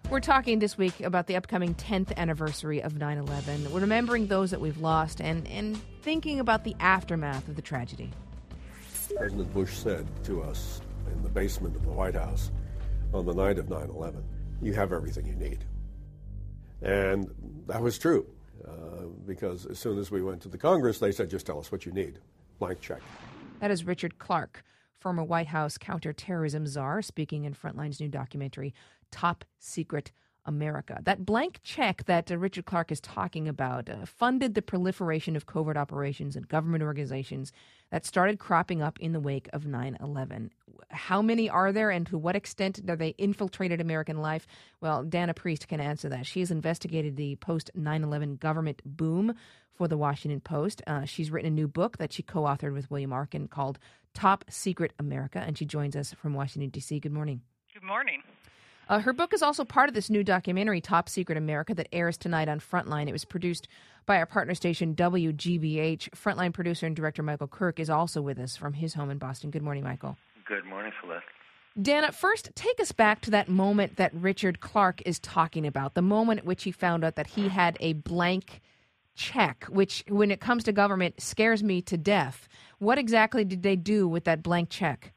We're talking this week about the upcoming 10th anniversary of 9/11. We're remembering those that we've lost and thinking about the aftermath of the tragedy. President Bush said to us in the basement of the White House on the night of 9/11, "You have everything you need." And that was true, because as soon as we went to the Congress, they said, "Just tell us what you need. Blank check." That is Richard Clarke, former White House counterterrorism czar, speaking in Frontline's new documentary, Top Secret America. That blank check that Richard Clarke is talking about funded the proliferation of covert operations and government organizations that started cropping up in the wake of 9/11. How many are there, and to what extent have they infiltrated American life? Well, Dana Priest can answer that. She has investigated the post-9/11 government boom for the Washington Post. She's written a new book that she co-authored with William Arkin called Top Secret America, and she joins us from Washington, D.C. Good morning. Good morning. Her book is also part of this new documentary, Top Secret America, that airs tonight on Frontline. It was produced by our partner station, WGBH. Frontline producer and director Michael Kirk is also with us from his home in Boston. Good morning, Michael. Good morning, Celeste. Dana, first, take us back to that moment that Richard Clarke is talking about, the moment at which he found out that he had a blank check, which, when it comes to government, scares me to death. What exactly did they do with that blank check?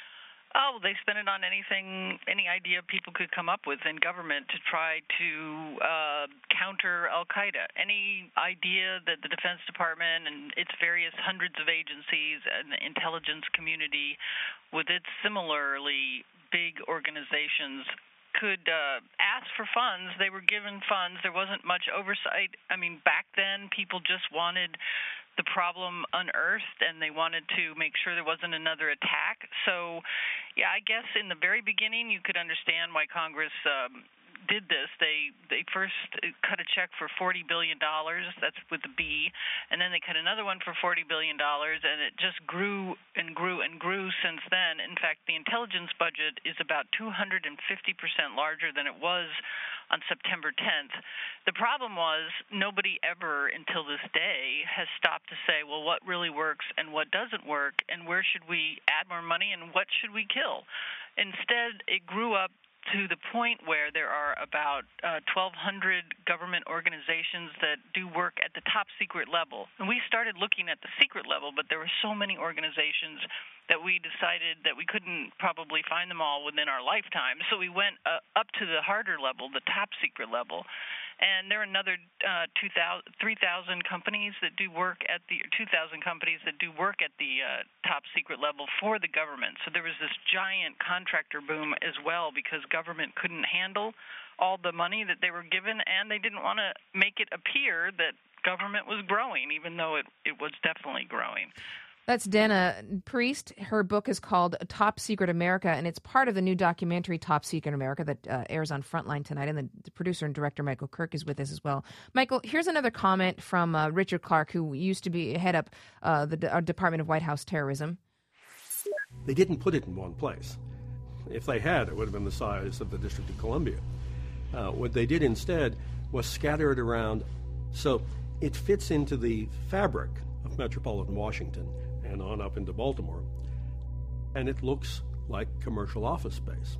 Oh, they spent it on anything, any idea people could come up with in government to try to counter al-Qaeda. Any idea that the Defense Department and its various hundreds of agencies and the intelligence community, with its similarly big organizations, could ask for funds. They were given funds. There wasn't much oversight. I mean, back then, people just wanted the problem unearthed, and they wanted to make sure there wasn't another attack. So, yeah, I guess in the very beginning, you could understand why Congress did this. They first cut a check for $40 billion. That's with a B. And then they cut another one for $40 billion, and it just grew and grew and grew since then. In fact, the intelligence budget is about 250% larger than it was on September 10th. The problem was nobody ever until this day has stopped to say, well, what really works and what doesn't work, and where should we add more money and what should we kill? Instead, it grew up to the point where there are about 1,200 government organizations that do work at the top secret level. And we started looking at the secret level, but there were so many organizations that we decided that we couldn't probably find them all within our lifetime. So we went up to the harder level, the top secret level. And there are another 3,000 companies that do work at the 2,000 companies that do work at the top secret level for the government. So there was this giant contractor boom as well because government couldn't handle all the money that they were given, and they didn't want to make it appear that government was growing, even though it was definitely growing. That's Dana Priest. Her book is called Top Secret America, and it's part of the new documentary Top Secret America that airs on Frontline tonight. And the producer and director, Michael Kirk, is with us as well. Michael, here's another comment from Richard Clarke, who used to head up the Department of White House Terrorism. They didn't put it in one place. If they had, it would have been the size of the District of Columbia. What they did instead was scatter it around so it fits into the fabric of metropolitan Washington and on up into Baltimore, and it looks like commercial office space.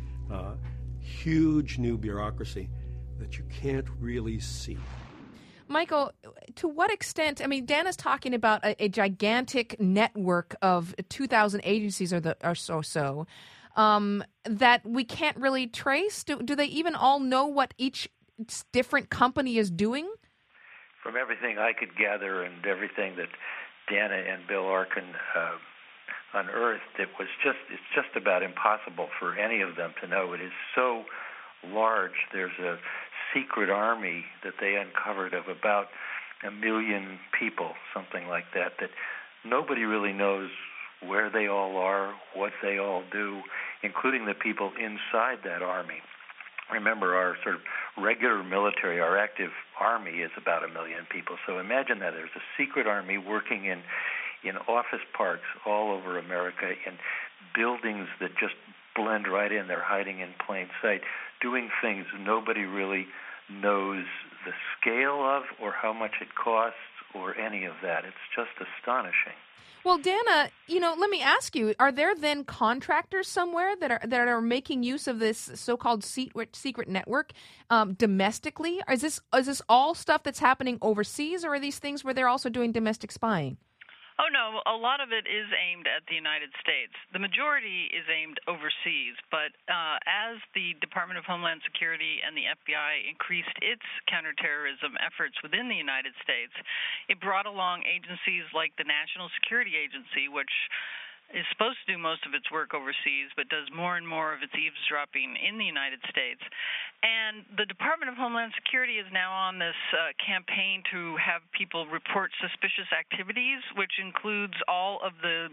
Huge new bureaucracy that you can't really see. Michael, to what extent, I mean, Dana's talking about a gigantic network of 2,000 agencies or so that we can't really trace. Do they even all know what each different company is doing? From everything I could gather and everything that Dana and Bill Arkin unearthed, it's just about impossible for any of them to know. It is so large. There's a secret army that they uncovered of about 1 million people, something like that nobody really knows where they all are, what they all do, including the people inside that army. Remember, our sort of regular military, our active army is about 1 million people. So imagine that there's a secret army working in office parks all over America, in buildings that just blend right in. They're hiding in plain sight, doing things nobody really knows the scale of or how much it costs or any of that. It's just astonishing. Well, Dana, let me ask you: are there then contractors somewhere that are making use of this so-called secret network domestically? Is this all stuff that's happening overseas, or are these things where they're also doing domestic spying? Oh, no, a lot of it is aimed at the United States. The majority is aimed overseas, but as the Department of Homeland Security and the FBI increased its counterterrorism efforts within the United States, it brought along agencies like the National Security Agency, which is supposed to do most of its work overseas, but does more and more of its eavesdropping in the United States. And the Department of Homeland Security is now on this campaign to have people report suspicious activities, which includes all of the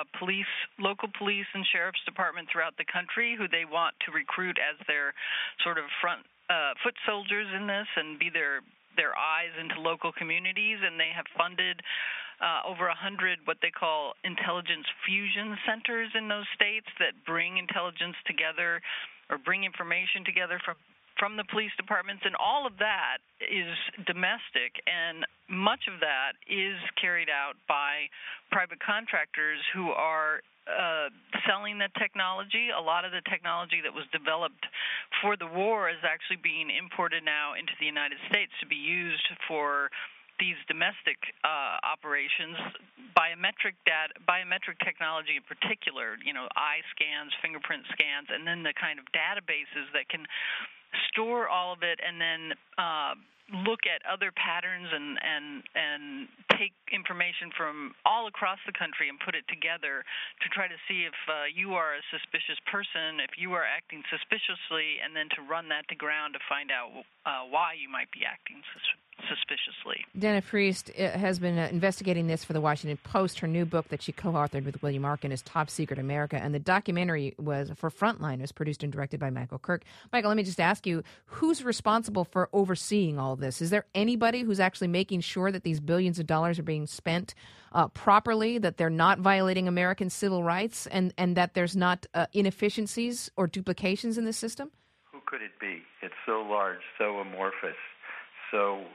local police and sheriff's department throughout the country, who they want to recruit as their sort of foot soldiers in this and be their eyes into local communities. And they have funded over 100 what they call intelligence fusion centers in those states that bring intelligence together or bring information together from the police departments. And all of that is domestic, and much of that is carried out by private contractors who are selling the technology. A lot of the technology that was developed for the war is actually being imported now into the United States to be used for these domestic operations. Biometric technology in particular, eye scans, fingerprint scans, and then the kind of databases that can store all of it and then look at other patterns and take information from all across the country and put it together to try to see if you are a suspicious person, if you are acting suspiciously, and then to run that to ground to find out why you might be acting suspiciously. Dana Priest has been investigating this for the Washington Post. Her new book that she co-authored with William Arkin is Top Secret America, and the documentary was for Frontline. It was produced and directed by Michael Kirk. Michael, let me just ask you, who's responsible for overseeing all this? Is there anybody who's actually making sure that these billions of dollars are being spent properly, that they're not violating American civil rights, and that there's not inefficiencies or duplications in this system? Who could it be? It's so large, so amorphous, so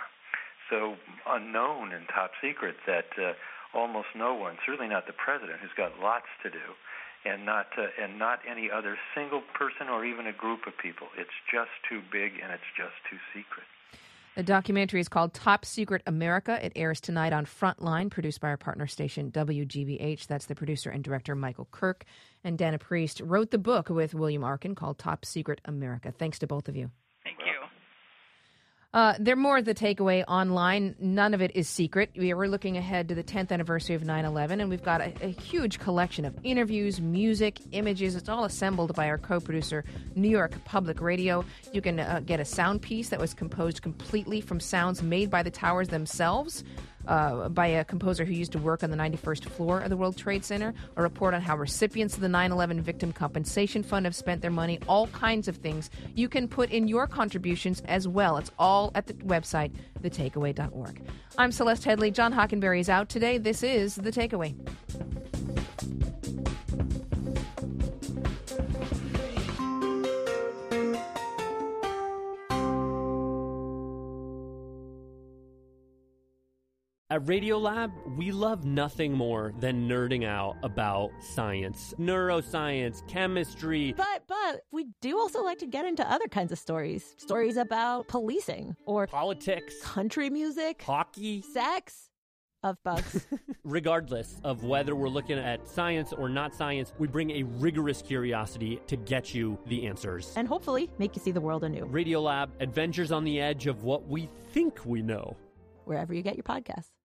unknown and top secret that almost no one, certainly not the president, who's got lots to do, and not any other single person or even a group of people. It's just too big and it's just too secret. The documentary is called Top Secret America. It airs tonight on Frontline, produced by our partner station WGBH. That's the producer and director, Michael Kirk. And Dana Priest wrote the book with William Arkin called Top Secret America. Thanks to both of you. Thank you. There are more of the takeaway online. None of it is secret. We're looking ahead to the 10th anniversary of 9/11, and we've got a huge collection of interviews, music, images. It's all assembled by our co-producer, New York Public Radio. You can get a sound piece that was composed completely from sounds made by the towers themselves, by a composer who used to work on the 91st floor of the World Trade Center, a report on how recipients of the 9/11 Victim Compensation Fund have spent their money, all kinds of things. You can put in your contributions as well. It's all at the website, thetakeaway.org. I'm Celeste Headley. John Hockenberry is out today. This is The Takeaway. At Radiolab, we love nothing more than nerding out about science, neuroscience, chemistry. But we do also like to get into other kinds of stories. Stories about policing or politics, country music, hockey, sex, of bugs. Regardless of whether we're looking at science or not science, we bring a rigorous curiosity to get you the answers. And hopefully make you see the world anew. Radiolab, adventures on the edge of what we think we know. Wherever you get your podcasts.